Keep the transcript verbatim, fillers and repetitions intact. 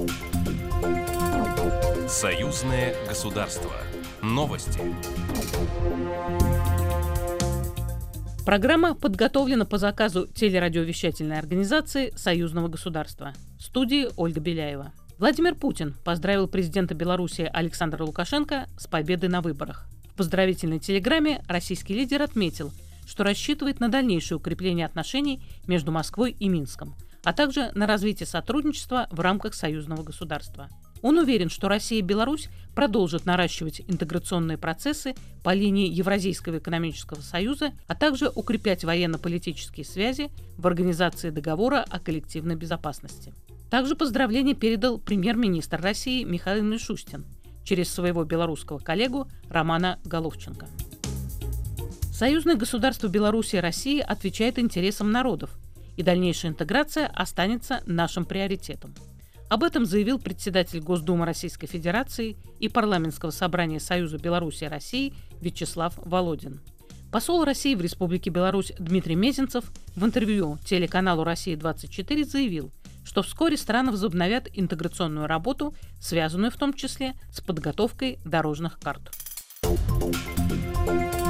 Союзное государство. Новости. Программа подготовлена по заказу телерадиовещательной организации Союзного государства. В студии Ольга Беляева. Владимир Путин поздравил президента Беларуси Александра Лукашенко с победой на выборах. В поздравительной телеграмме российский лидер отметил, что рассчитывает на дальнейшее укрепление отношений между Москвой и Минском, а также на развитие сотрудничества в рамках союзного государства. Он уверен, что Россия и Беларусь продолжат наращивать интеграционные процессы по линии Евразийского экономического союза, а также укреплять военно-политические связи в организации договора о коллективной безопасности. Также поздравления передал премьер-министр России Михаил Мишустин через своего белорусского коллегу Романа Головченко. Союзное государство Беларуси и России отвечает интересам народов, и дальнейшая интеграция останется нашим приоритетом. Об этом заявил председатель Госдумы Российской Федерации и Парламентского собрания Союза Беларуси и России Вячеслав Володин. Посол России в Республике Беларусь Дмитрий Мезенцев в интервью телеканалу «Россия двадцать четыре» заявил, что вскоре страны возобновят интеграционную работу, связанную в том числе с подготовкой дорожных карт.